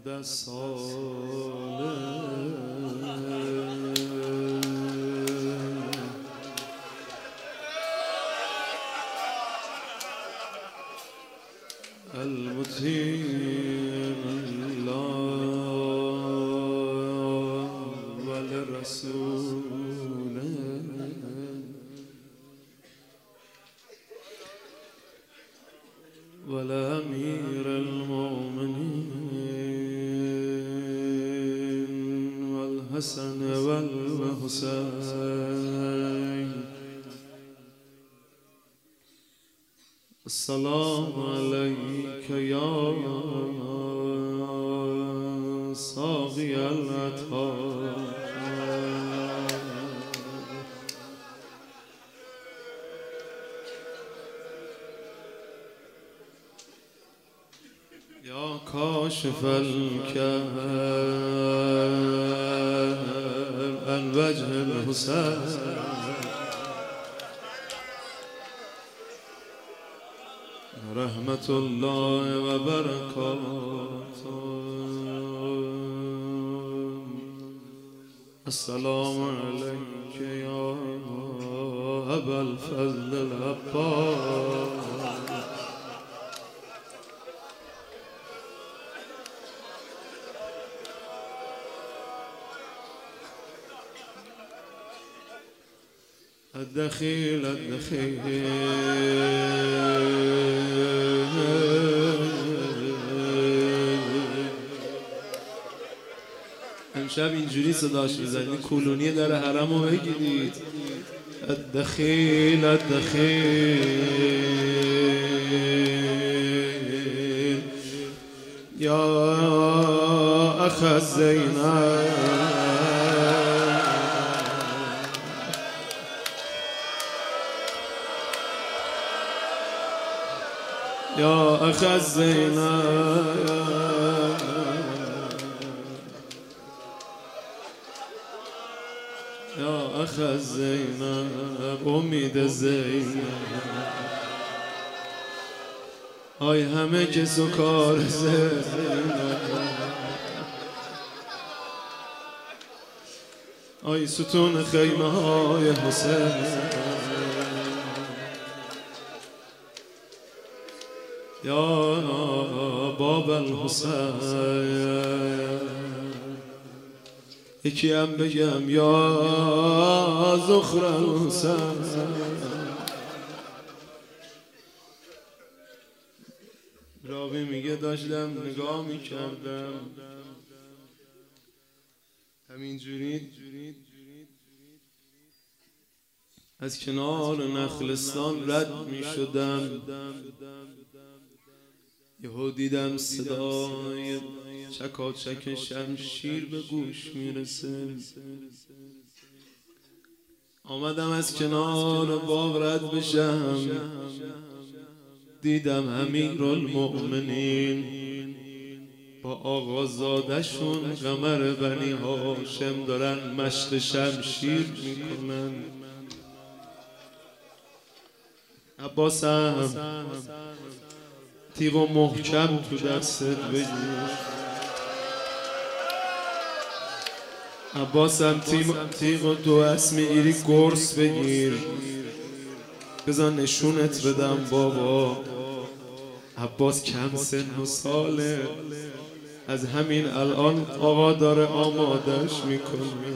110 ساله المطیع الله ولرسوله ولأمير المؤمنين والحسن والحسين السلام عليك يا ساقي الأطهار يا كاشف الكرب عن وجه الحسين رحمة الله وبركاته السلام عليك يا أبا الفضل العباس الدخيل امشب اینجوری صداش میزنید کولونی در حرمو بگیرید الدخیل الدخیل یا اخ الزینب یا اخ الزینب یا اخ الزینب امید زینب آی همه کس و کار زینب آی ستون خیمه های حسین یا باب الحسین یکی هم بگم یا زخر الحسین راوی میگه داشتم نگاه میکردم همینجوری از کنار نخلستان رد میشدم یهو دیدم صدای چکاچک شمشیر به گوش میرسه آمدم از کنار باغ رد بشم دیدم امیرالمؤمنین با آقازاده شون قمر بنی هاشم دارن مشت شمشیر میکنن عباسم تیغ و محکم تو دستت بگیر عباسم تیغ و تو اسم ایری گرس بگیر بذار نشونت بدم بابا عباس کم سن و ساله از همین الان آقا داره آمادش میکنه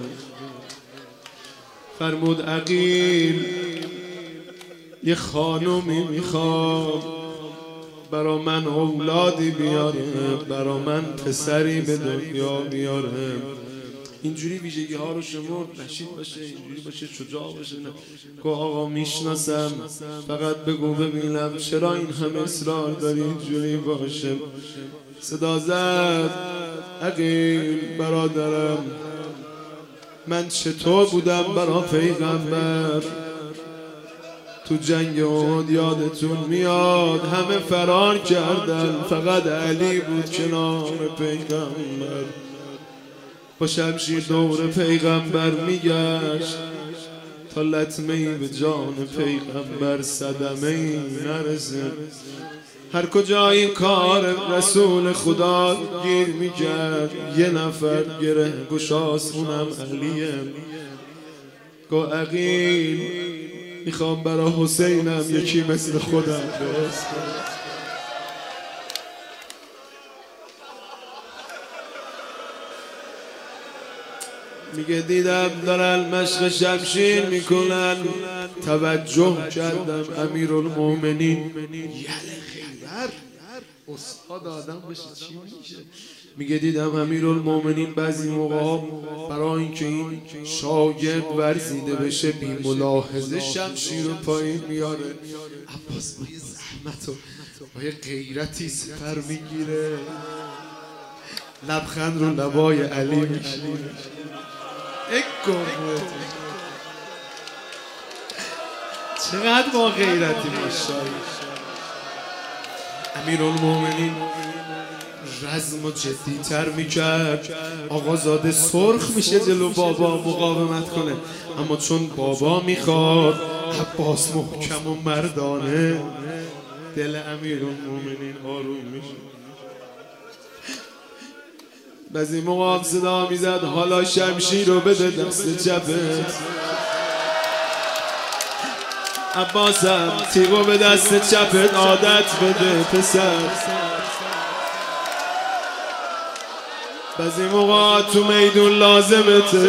فرمود عقیل یه خانومی میخوام برا من اولادی بیاره برا من پسری به دنیا بیاره اینجوری ویژگی ها رو شمرد نشید باشه اینجوری باشه شجاع باشه نه که آقا میشناسم فقط بگو ببینم چرا این همه اصرار داری اینجوری باشه صدا زد عقیل برادرم من چطور بودم برا پیغمبر تو جنگ احد یادتون میاد همه فرار کردن فقط علی بود کنار پیغمبر با شمشیر دور پیغمبر میگشت تا لطمه‌ای به جان پیغمبر صدمه‌ای نرسه هر کجا این کار رسول خدا گیر میکرد یه نفر گره گشاست اونم علیه. گو عقیل میخوام برا حسینم یکی مثل خودم درست کنم. میگه دیدم دارن مشق شمشیر میکنن، توجه کردم امیرالمومنین یله خیبر استاد آدم بشه چی میشه. میگه دیدم امیرالمومنین بعضی موقع برای اینکه این شاگرد ورزیده بشه بی ملاحظه شمشیر رو پایین میاره. عباس با یه زحمت و با یه غیرتی سپر میگیره، لبخند رو لبای علی میشینه. چقدر با غیرتی ماشاءالله. امیرالمومنین رزم و جدی تر میکرد. آقازاده سرخ میشه جلو بابا مقاومت کنه، اما چون بابا میخواد عباس محکم و مردانه، دل امیرالمومنین آروم میشه. بعضی موقع صدا میزد حالا شمشیر رو بده دست چپت. عباسم تیغو به دست چپت عادت بده پسر. بعضی موقع تو میدون لازمته.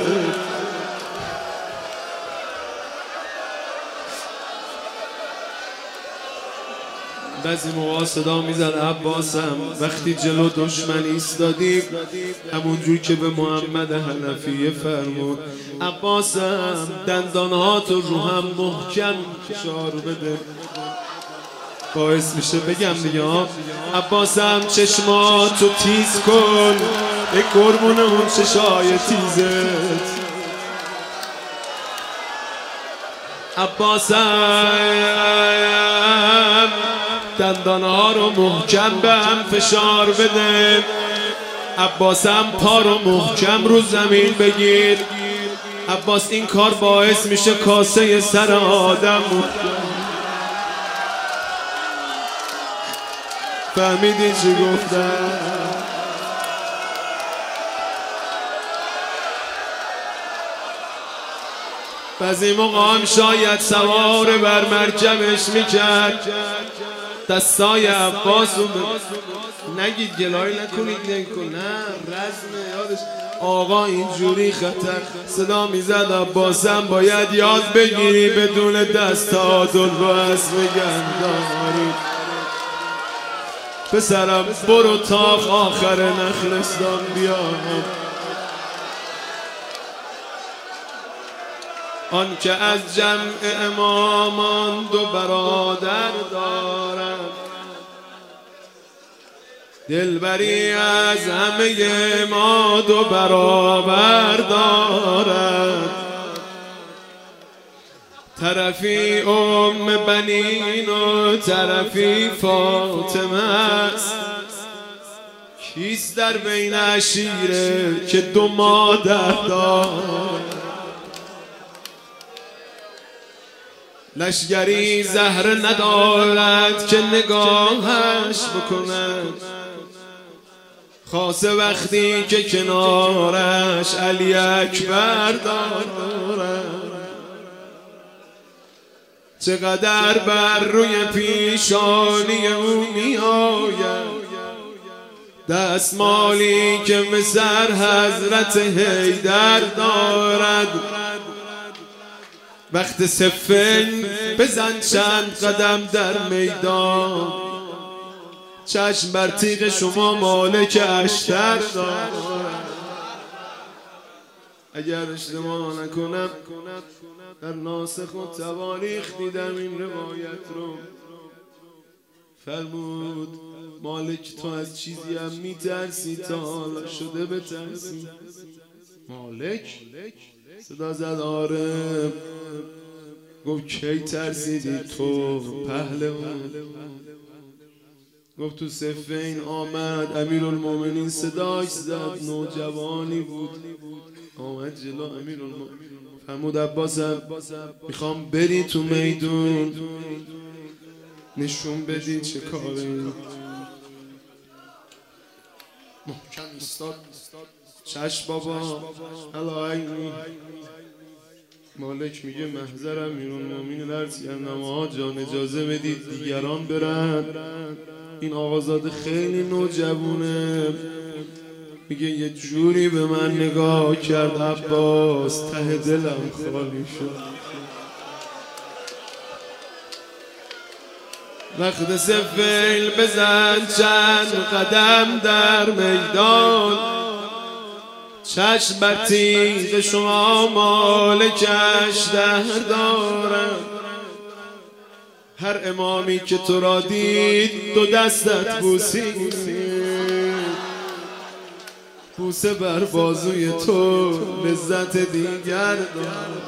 بعضی موقع صدا میزد عباسم وقتی جلو دشمن ایستادیم، همونجور که به محمد حنفیه فرمود، عباسم دندانهاتو رو هم محکم فشار بده. باعث میشه بگم دیگه عباسم چشماتو تیز کن، ای قربون اون چشای تیزت. عباسم دندانها رو محکم به هم فشار بده. عباسم پا رو محکم رو زمین بگیر. عباس این کار باعث میشه کاسه سر آدم فهمیدی چی گفتم؟ بعضی موقع هم شاید سوار بر مرکبش میکرد، دستای عباسو نگید گلای نکنید نکن، نه رزمه یادش آقا اینجوری خطر. صدا میزد عباسم باید یاد بگیری بدون دستات رو اسم گنداری. پسرم برو تا آخر نخلستان بیا، آن که از جمع امامان دو برادر دارم، دلبری از همه ما دو برابر دارد. طرفی بنین و طرفی فاطمه است، کیست در بین عشیره که دو مادر دارد. لشگری زهره ندارد که نگاهش بکند، خاصه وقتی که کنارش علی اکبر دارد. چقدر بر روی پیشانی او می آید دستمالی که مثل حضرت حیدر دارد. وقت صفین بزن چند قدم در میدان، چشم بر تیغ شما مالک اشتر دارد. اگر اشتباه نکنم در ناسخ و تواریخ دیدم این روایت رو، فرمود مالک تو از چیزی هم میترسی تا حالا شده بترسی؟ مالک صدا زد آره. گفت کی ترسیدی تو پهلوان؟ گفت تو صفین آمد امیرالمومنین صداش زد، نوجوانی بود آمد جلو امیرالمومنین. فرمود عباسم میخوام بری تو میدون نشون بدی چه کاری. محکم ایستاد. چشم بابا الهی. مالک میگه محضرم میرون لرزی انما جان اجازه بدید دیگران برن. این آقازاده خیلی نوجوونه، میگه یه جوری به من نگاه کرد عباس ته دلم خالی شد. وقت سفیل بزن چند قدم در میدان، چشم بر تیغ شما مالکش در دارم. هر امامی که تو را دید دو دستت بوسید، بوسه بر بازوی تو لذت دیگر دارم.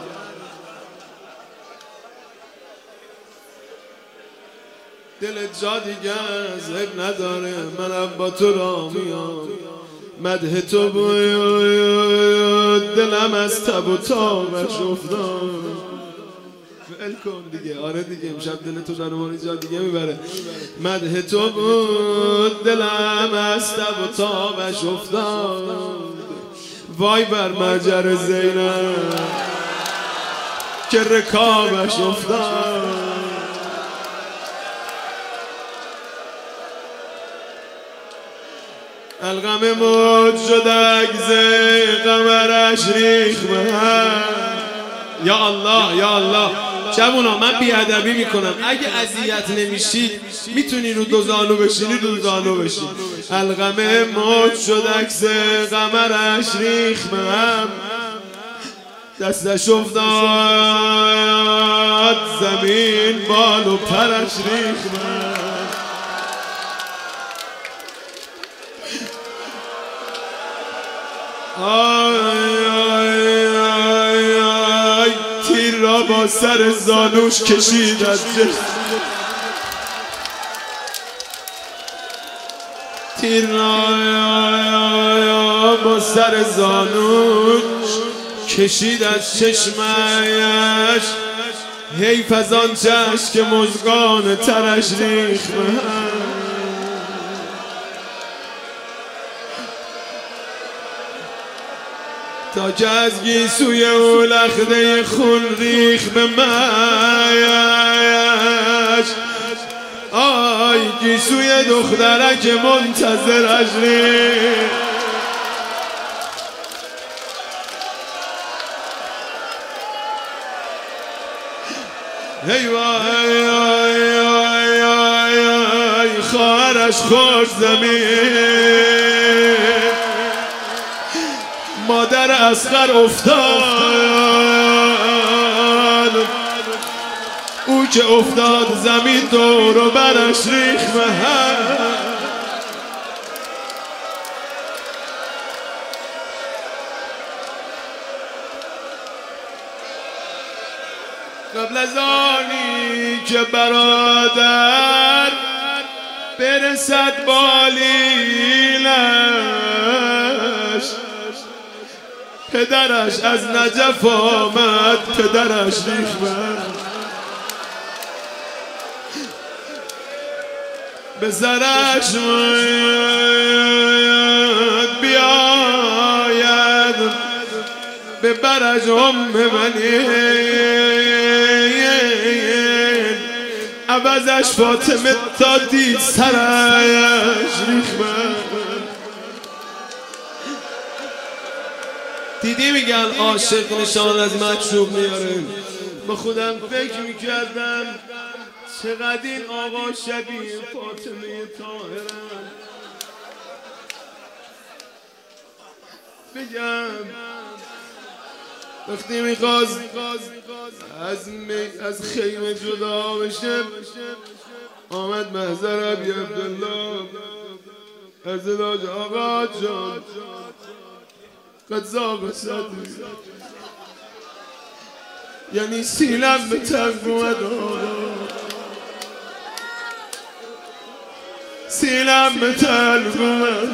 دل جا دیگه از عیب نداره، منم با تو را میام. مدح تو بود دلم از تب و تابش افتاد. ول کن دیگه. آره دیگه امشب دل تو دنوانی جا دیگه میبره. مدح تو بود دلم از تب و تابش افتاد. وای بر مجر زینب که رکابش افتاد. الغم موج شد عگز قمرش ریخ به هم. یا الله یا الله. جوونا من بیادبی میکنم، اگه اذیت نمیشید میتونی رو دو زانو بشینی رو زانو بشین. الغم موج شد عکس قمرش ریخ به هم. دستش افتاد زمین بال و پرش ریخ به هم. آی تیر را با سر زانوش کشید از جسم. تیر را با سر زانوش کشید از چشمش. حیف از آن چشم که مژگان ترش ریخ به هم. تا که از گیسوی او لخده خون ریخ به مایش. آی گیسوی دخترک منتظرش ریخ. هی وای خواهرش خورد زمین. مادر اصغر افتاد، او که افتاد زمین دور و برش ریخ به هم. قبل از آنی که برادر برسد بالیلش، پدرش از نجف آمد پدرش ریخ به سرش بیاید به برج عوضش فاطمه تا دید سرش ریخ. دیدی میگن عاشق نشان از مشروب میاره. با خودم فکر میکردم چقدر این آقا شبیه فاطمه طاهرم. بگم وقتی میخواست از خیمه جدا بشه، آمد محضر ابی عبدالله ازدواج آقا جان قد زاغ صدری. یعنی سینم به تنگ اومد، سینم به تنگ اومد.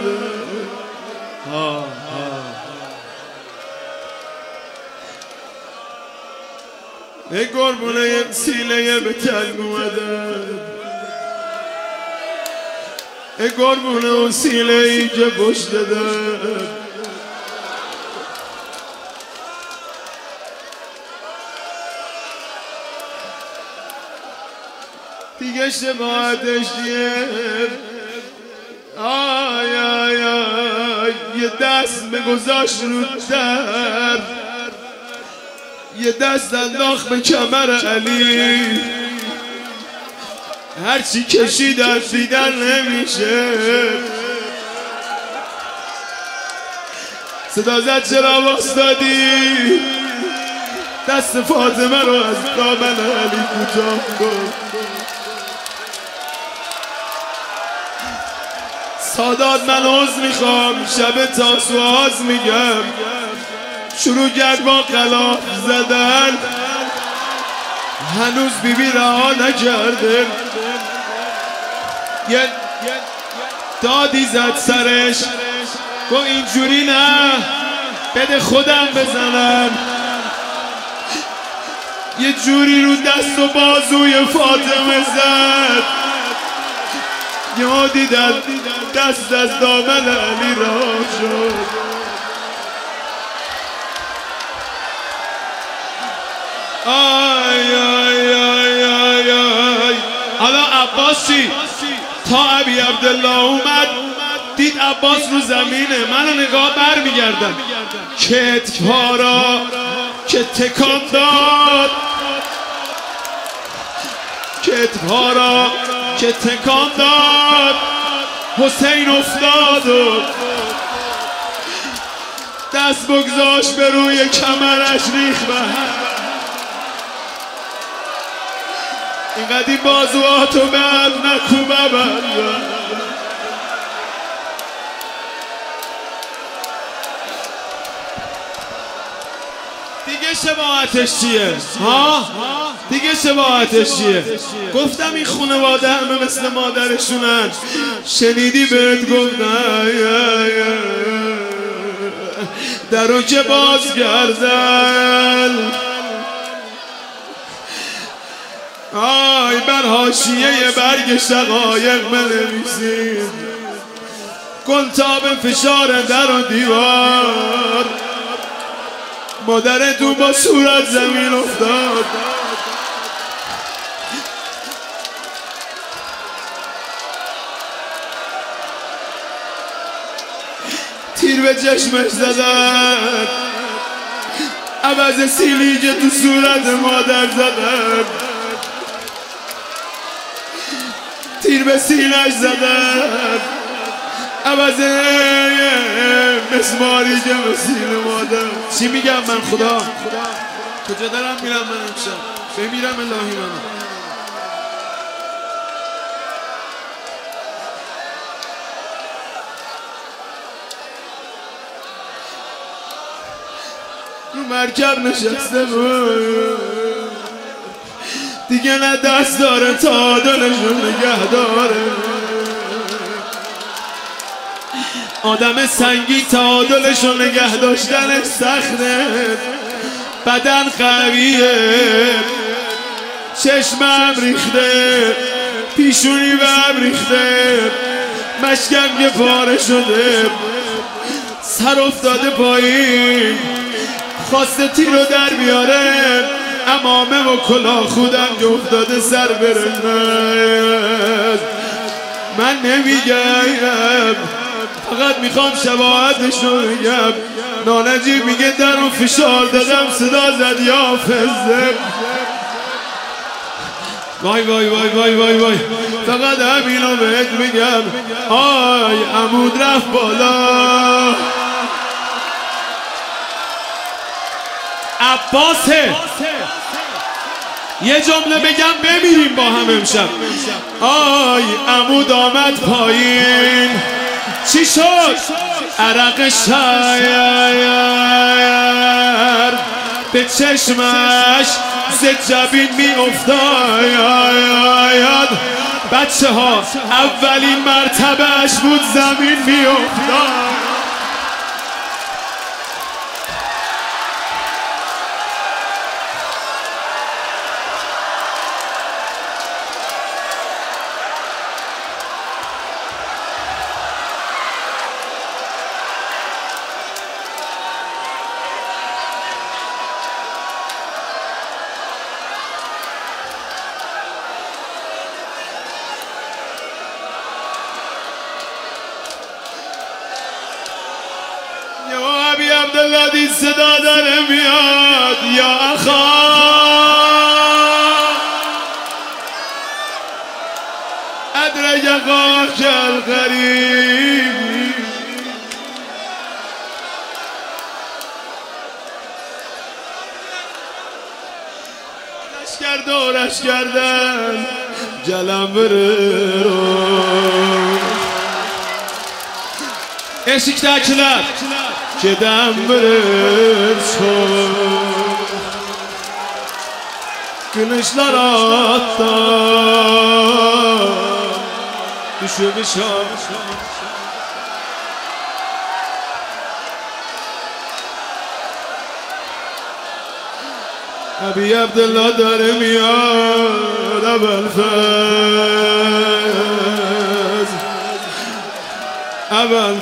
ای قربونه سینه به تنگ اومده. ای قربون اون سینه ای که پشت داره دیگه شباهتش چیه؟ آی آی آی یه دست بگذاشت رو در، یه دست انداخت به کمر علی، هرچی کشیدن دیدن نمیشه. صدا زد چرا واسدادی؟ دست فاطمه رو از دامن علی کوتاه کن. سادات من عذر میخوام، شب تاسوعاز میگم، شروع کرد با غلاف زدن، هنوز بیبی رها نکرده، یه دادی زد سرش، گو اینجوری نه بده خودم بزنم، یه جوری رو دست و بازوی فاطمه زد، یه دیدن دست از دامن علی رها شد. آی آی آی آی آی. حالا عباس چی؟ تا ابی عبدالله اومد دید عباس رو زمینه، منو نگاه بر میگردم، کتف‌ها را که تکان داد، کتف‌ها را که تکان داد، حسین افتاد و دست بگذاشت به روی کمرش ریخ به هم. اینقدر این بازواتو به هم نکو ببندم. دیگه شباهتش چیه؟ ها؟ دیگه شباهتش چیه؟ گفتم این خانواده همه مثل مادرشونن. شنیدی بهت گفتم درو که باز گردن، آی بر حاشیه برگ شقایق بنویسید، کنتاب فشار در و دیوار، مادرتون با صورت زمین افتاد. تیر به چشمش زدن، عوض سیلی که تو صورت مادر زدن، تیر به سینش زدن، عوض مسماری که به سینه مادر. چی میگم من خدا؟ کجا دارم میرم من امشب؟ بمیرم الهی من. رو مرکب نشسته بود دیگه، نه دست داره تا دلشون نگه داره، آدم سنگی تا دلشون نگه داشتنش سخته، بدن قویه، چشمم ریخته، پیشونی بهم ریخته، مشکم که پاره شده، سر افتاده پایین، خواسته تیر رو در بیاره، امامه و کلاه خودم که افتاده سر برنه. من نمیگم، فقط میخوام شباهتش رو بگم. نانجیب میگه در رو فشار دادم، صدا زد یا فزه. وای وای وای وای وای وای، فقط همینو بهت میگم. آی عمود رفت بالا، عباسه. یه جمله بگم بمیریم با هم امشب. آی عمود آمد پایین، چی شد؟ عرق شایر به چشمش ز جبین می افتاد. بچه ها اولین مرتبهش بود زمین می افتاد. عبدالله صدا داره میاد یا اخا ادرک اخاک الغریب دورش کردن جلم بره رو eşiktekiler geden bir çok Güneşler hatta düşmüş Abi Abdullah darım ya اول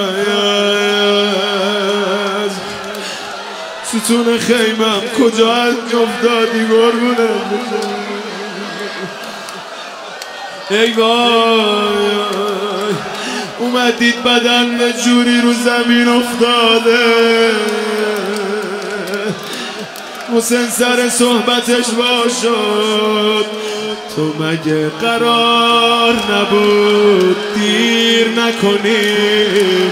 فیض ستون خیمم کجا افتادی قربونه ای وای اومدید بدن جوری رو زمین افتاده حسین سر صحبتش باشد تو مگه قرار نبود دیر نکنی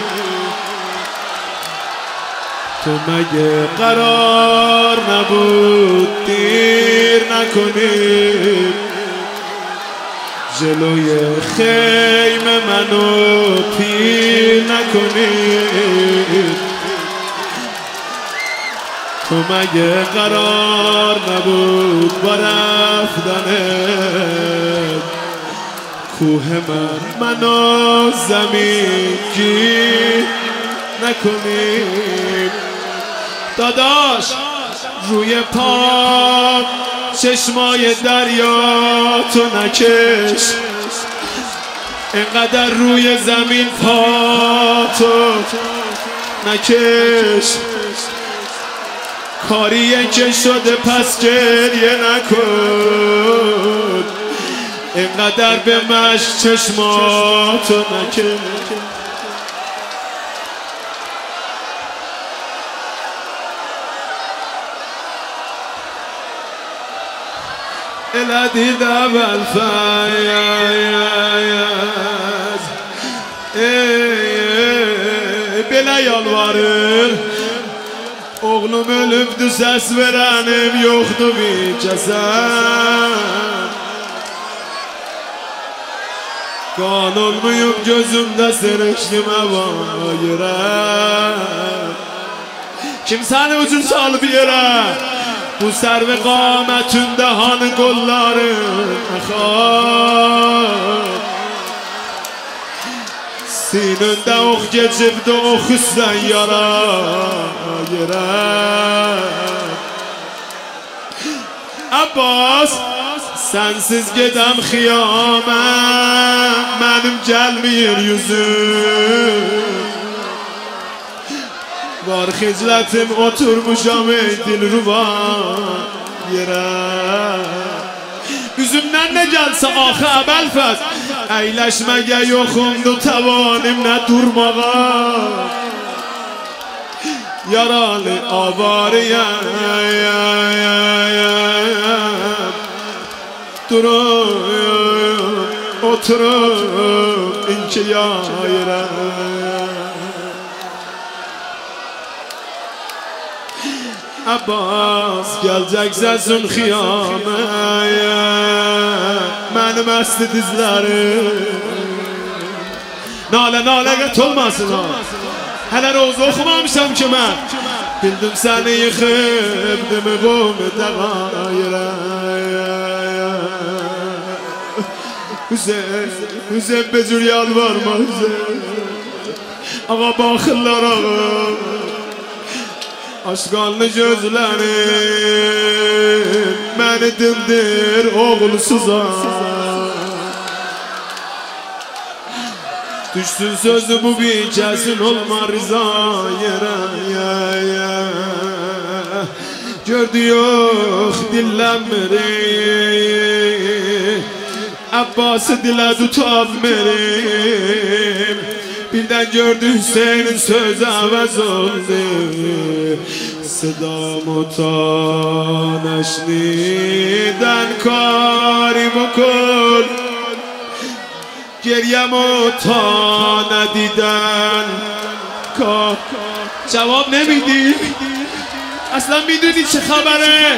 تو مگه قرار نبود دیر نکنی جلوی خیمه منو پیر نکنی تو مگه قرار نبود با رفتنت کوه منو زمین گیر نکنی داداش روی پا چشمای دریا تو نکش اینقدر روی زمین پا تو نکش کاریه که شده پس گریه نکن اینقدر به مشک چشماتو نکن الادید اول فیض بلا yalvarır Oğlum ölüptü ses verenim yoktu bir kesen Kan olmayıp gözümde sırıştım havayıra Kimsenin ucun sal bir yere Bu serve qametünde hanı kolların akar Sininde ox geçip de ox üstten yara girer Abbas sensiz gedem xiyamem Benim gelmeyir yüzüm Var xicletim oturmuşam ey dilruba yere Üzümden ne gelse axı əbəlfəz Əyləşməyə yoxumdu təvanim nə durmağa Yaralı avariyəm Durum, oturum inki yayırəm Abbas gelecek sesin xiyameye Benim əsti dizlerim Nalə qət olmasın ha Hələ rozu oxumamışam ki mən Bildim səni yıxıb qum dəğayirə Hüseyin becür yalvarma Hüseyin Ağa baxırlar ağa Aşqanlı gözlərim Məni dindir oğulsuza Düşsün sözü bu bir kəsin olma rıza yerə Gördü yox dillənmirim Abbası dilə tutam verim Birden gördü Hüseyin'in sözü əvəz oldu. Sıdamı ta neşniden kari bukun, گریمو تا ندیدن کار. جواب نمیدی؟ اصلا میدونی چه خبره؟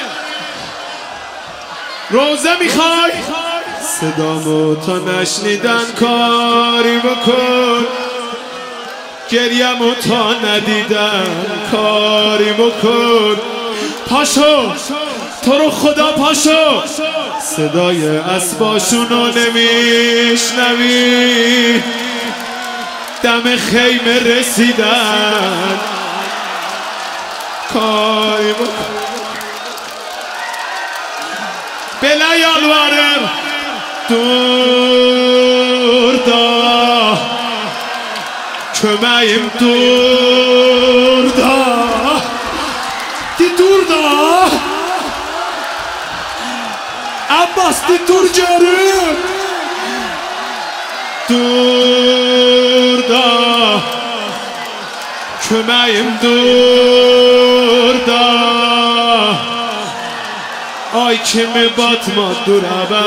روزه میخوای؟ صدامو تا نشنیدن کاری بکن، گریمو تا ندیدن کاری بکن. پاشو تو رو خدا پاشو، صدای اسباشونو نمیشنوی؟ دم خیمه رسیدن کاری بکن. بله یالوارم dur da köməyim dur da dur da Abbas dur görüm dur da köməyim dur da ay kimi batma dur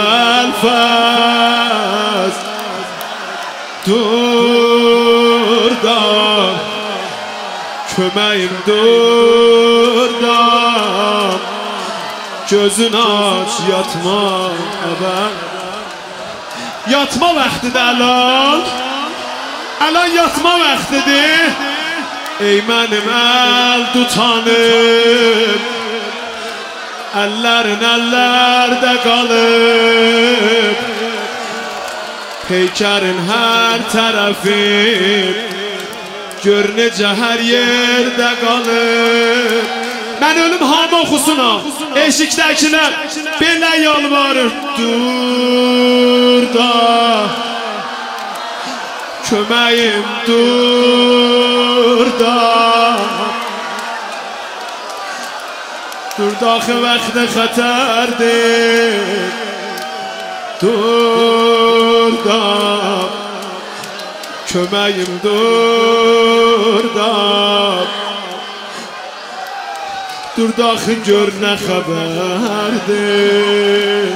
Əbəlfəz dur da köməyim dur da gözün aç yatma əbəl. Yatma vaxtıdır Əlan yatma vaxtıdır. Ey mənim əl tutanım, əllərin əllərdə qalıb, peykərin hər tərəfi gör necə hər yerdə qalıb. Mən ölüm hamı oxusuna, eşikdəkilər belə yalvarır dur da köməyim dur da dur daxı vaxtı xətərdir dur da köməyim dur da dur daxı gör nə xəbərdir.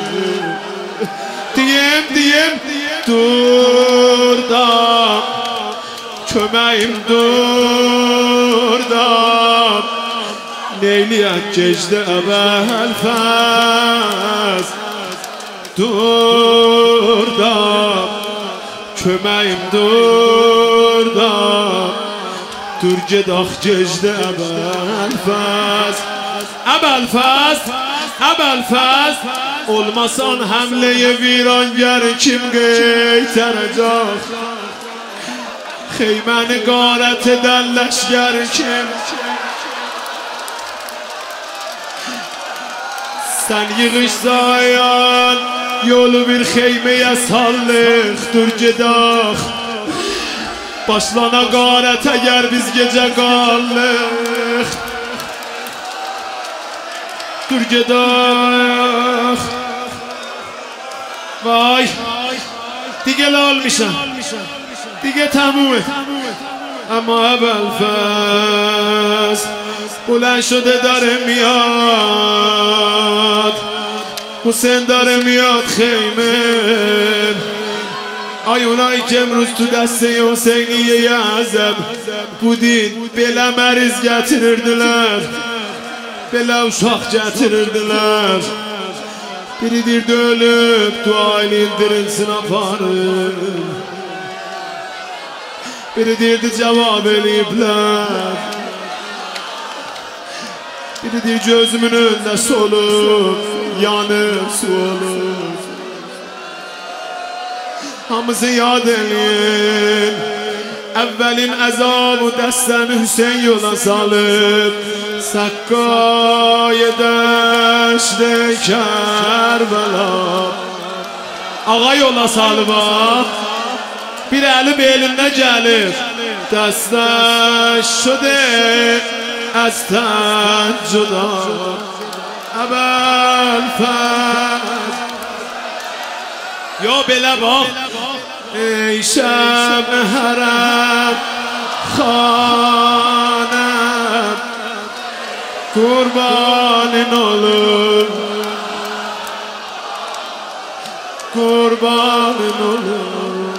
Deyim dur da köməyim dur da neyliyək gecdə Əbəlfəz dur da köməyim dur da dur gedək gecdə Əbəlfəz. Əbəlfəz olmasan həmləyə virangar kim qeytərəcək? Xeyməni qarət edən ləşgər kim? Sen yığışsayan yolu bir xeymeye sallıq dur gedək. Başlana qarət əgər biz gecə qallıq dur gedək. Vay دیگه لال میشم دیگه تمومه. اما Əbəlfəz بلند شده داره میاد، حسین داره میاد خیمه. آیونایی که امروز تو دسته حسینیه عذب بودید بلا مریض getirirdiler, bela uşaq getirirdiler. Biri dirdi ölüb dua indirilsin aparın, biri dirdi cevap eləyiblər, biri dir gözümün önündə solub yanıb su olub. Hamızı yad eləyin, əvvəlin əzabı dəstəni Hüseyin yola salıb, Saqqaya dəşdə Kərbəla ağa yola salıb. Bir əli belində gəlib, dəstəş şude əzdən cüda Əbəlfəz. Yo belə bax, ای شب حرم خانم kurbanın olur, kurbanın olur.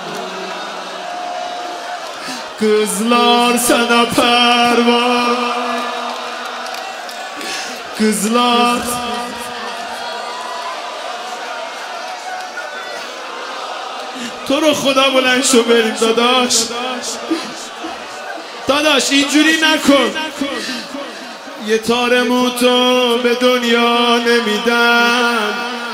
Kızlar sana pervan, kızlar. تو رو خدا بلند شو بریم داداش. داداش اینجوری نکن. یه تار موتو به دنیا نمیدم.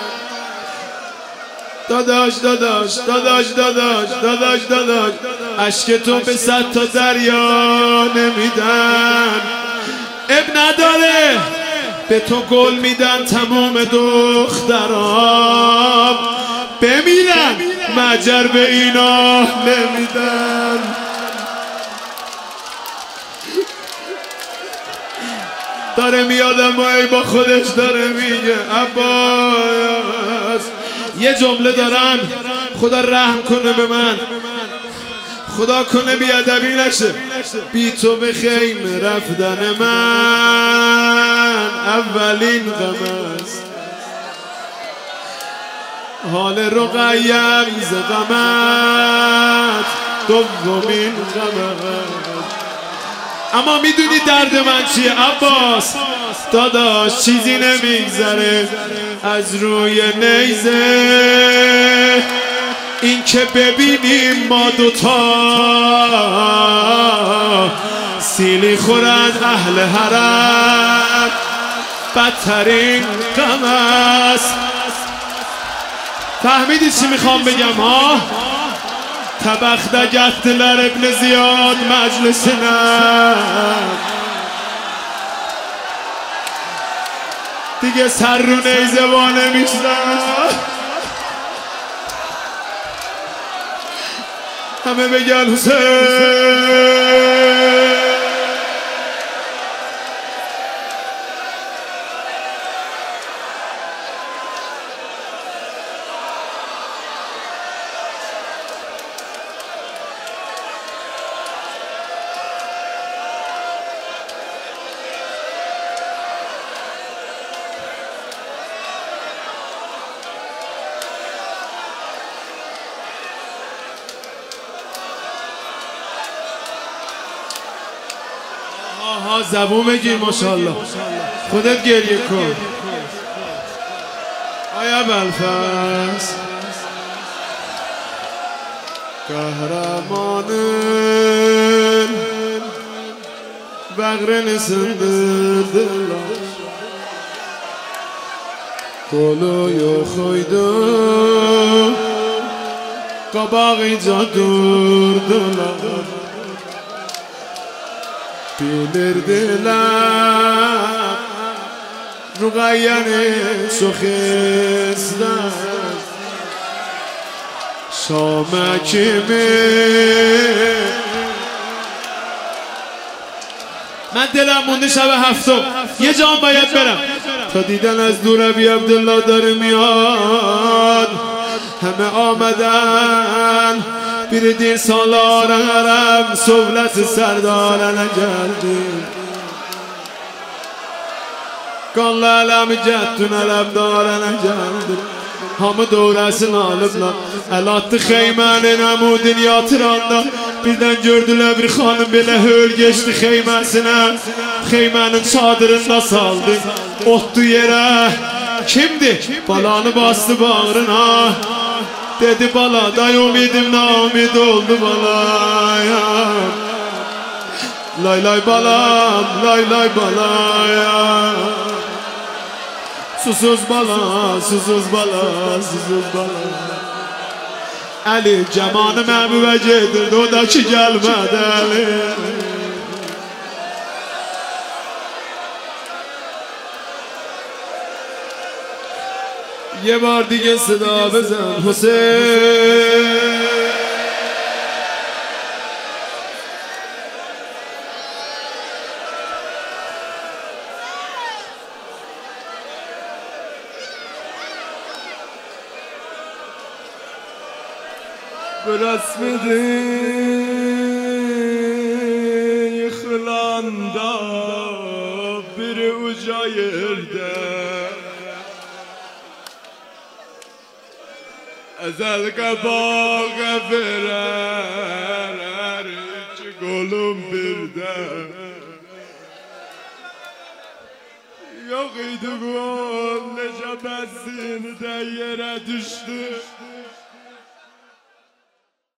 داداش داداش داداش داداش داداش داداش عشق تو به 100 تا دریا نمیدن. اب نداره به تو گل میدن تمام دخترام، بمیرن مجر به اینا نمیدن. داره میادم ای با خودش داره میگه عباس یه جمله دارم، خدا رحم کنه به من، خدا کنه بیادبی نشه. بی تو به خیمه رفتن من اولین غم است، حال رقیم ز غمت دومین غم است. اما میدونی درد من چیه عباس داداش؟ چیزی نمیگذره از روی نیزه، این که ببینیم ما دوتا سیلی خورن اهل حرم، بدترین غم است. فهمیدی چی میخوام بگم ها؟ Tabakta gettiler İbn Ziyad meclisine, دیگه سر رو نیزه وانمی‌شدن. همه بگن حسین. آها زبون بگیر ماشاءالله، خودت گریه کن. آیا بلفز قهرمانın bağrını sındırdılar, koluyu koydu qabağıca durdular. Bilirdiler Rugayeni çok ister, Şam kimi. من دلم مونده شب هفتم یه جام باید برم. تا دیدن از دور ابی عبدالله داره میاد، همه آمدن bir dir sallara harem sövleti serdarene geldi. Kanlı elemi cettün elemdarene geldi. Hamı doğresini alıblar, el attı xeymenin emudin yatıranda. Birden gördüler bir hanım belə höl geçti xeymesine, xeymenin çadırında saldı, ottu yere. Kimdi? Balanı bastı bağrına, dedi bala da ümidim naumid oldu balaya. Lay lay balam, lay lay balaya. Susuz bala, susuz bala, susuz bala. Ali cemanı məhbubə gedirdi, o da ki gəlmədi Ali. یه بار دیگه صدا بزن حسین. برسمدی خلاندا bir uca yerde ezel kabağı verer her iki kolum birden yok idi gol nece besini de yere düştü